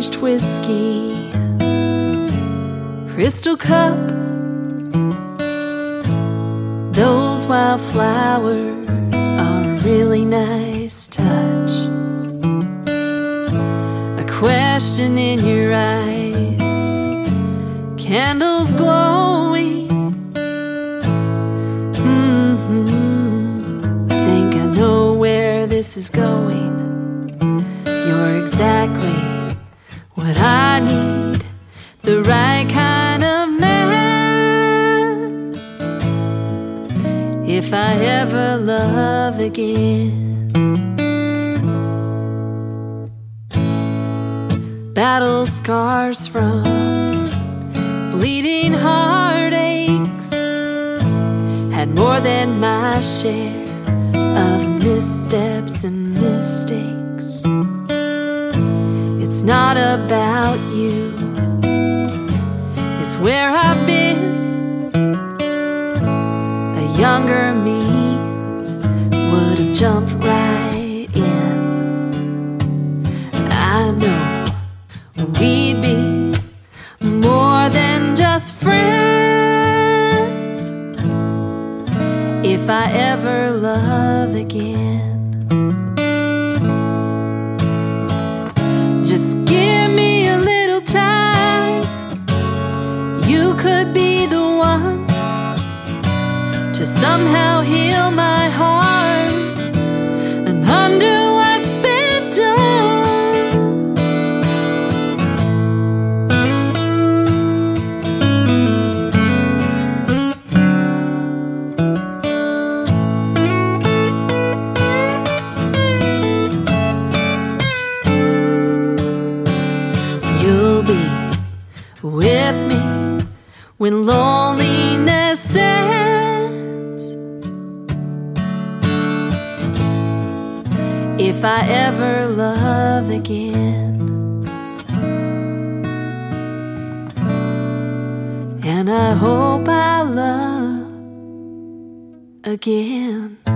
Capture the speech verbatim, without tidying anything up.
aged whiskey, crystal cup, those wildflowers are a really nice touch. A question in your eyes, candles glowing. Mm-hmm. I think I know where this is going. You're exactly what I need, the right kind of man. If I ever love again. Battle scars from bleeding heartaches, had more than my share of missteps and mistakes. It's not about you, it's where I've been. A younger me would have jumped right in. I know we'd be more than just friends if I ever love again. Just give me a little time. You could be the one to somehow heal my heart and undo what's been done. You'll be with me when loneliness ends. If I ever love again, and I hope I love again.